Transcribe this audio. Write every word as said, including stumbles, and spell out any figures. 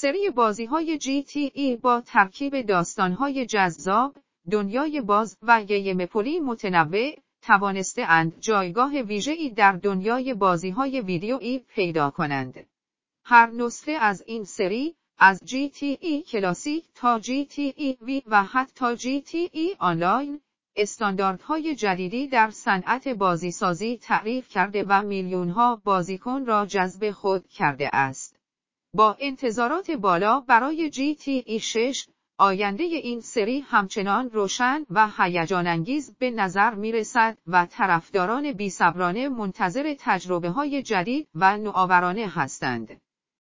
سری بازی‌های جی تی ای با ترکیب داستان‌های جذاب، دنیای باز و گیم‌پلی متنوع، توانسته اند جایگاه ویژه‌ای در دنیای بازی‌های ویدیویی پیدا کنند. هر نسخه از این سری، از جی تی ای کلاسیک تا جی تی ای وی و حتی جی تی ای آنلاین، استانداردهای جدیدی در صنعت بازیسازی تعریف کرده و میلیون‌ها بازیکن را جذب خود کرده است. با انتظارات بالا برای جی تی ای شش، آینده این سری همچنان روشن و هیجان‌انگیز به نظر می‌رسد و طرفداران بی‌صبرانه منتظر تجربه‌های جدید و نوآورانه هستند.